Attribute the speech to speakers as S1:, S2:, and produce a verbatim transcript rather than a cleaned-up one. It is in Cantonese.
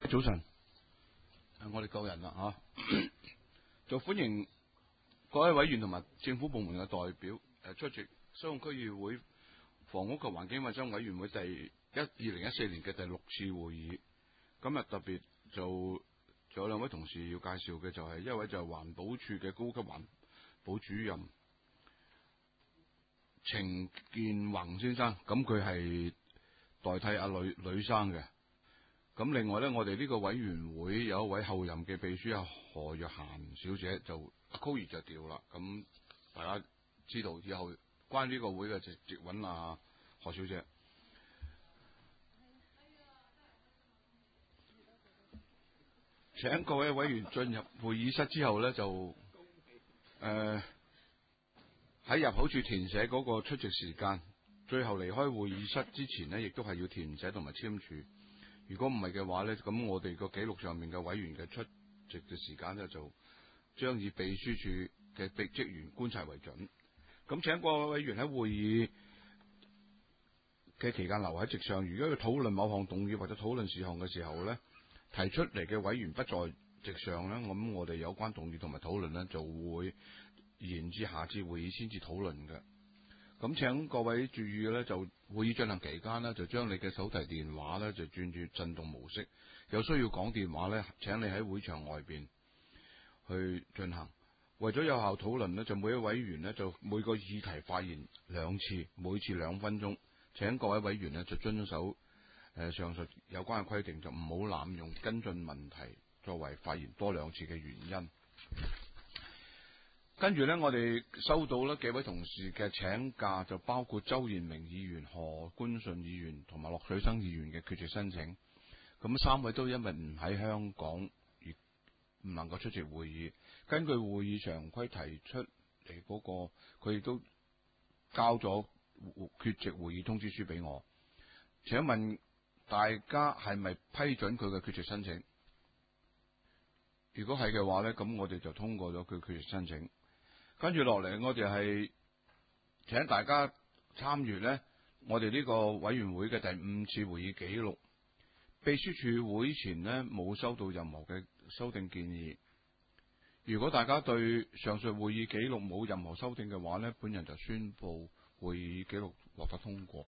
S1: 早晨，我哋夠人啦吓，就歡迎各位委員同埋政府部門嘅代表誒出席西貢區議會房屋及環境衛生委員會第一二零一四年嘅第六次會議。今日特別就仲有兩位同事要介紹嘅，就係一位就係環保署嘅高級環保主任程建宏先生，咁佢係代替阿呂呂生嘅。咁另外咧，我哋呢個委員會有一位後任嘅秘書阿何若嫻小姐，就阿 Cory 就調啦。咁大家知道以後關於呢個會嘅直直揾阿何小姐。請各位委員進入會議室之後咧，就誒喺、呃、入口處填寫嗰個出席時間，最後離開會議室之前呢，亦都係要填寫同埋簽署。如果唔係嘅話咧，咁我哋個記錄上面嘅委員嘅出席嘅時間咧，就將以秘書處嘅秘職員觀察為準。咁請各位委員喺會議嘅期間留喺席上。如果要討論某項動議或者討論事項嘅時候咧，提出嚟嘅委員不在席上咧，咁我哋有關動議同埋討論咧，就會延至下次會議先至討論嘅。咁請各位注意咧，就會議進行期間呢，就將你嘅手提電話咧就轉住震動模式。有需要講電話咧，請你喺會場外邊去進行。為咗有效討論呢，就每一位委員呢，就每個議題發言兩次，每次兩分鐘。請各位委員呢，就遵守誒、呃、上述有關嘅規定，就唔好濫用跟進問題作為發言多兩次嘅原因。跟住咧，我哋收到咧幾位同事嘅請假，就包括周延明議員、何官順議員同埋駱水生議員嘅缺席申請。咁三位都因為唔喺香港而唔能夠出席會議。根據會議常規提出嚟嗰個，佢亦都交咗缺席會議通知書俾我。請問大家係咪批准佢嘅缺席申請？如果係嘅話咧，咁我哋就通過咗佢缺席申請。跟住落嚟，我哋係請大家參閱咧，我哋呢個委員會嘅第五次會議記錄。秘書處會前呢冇收到任何嘅修訂建議。如果大家對上述會議記錄冇任何修訂嘅話呢，本人就宣布會議記錄獲得通過。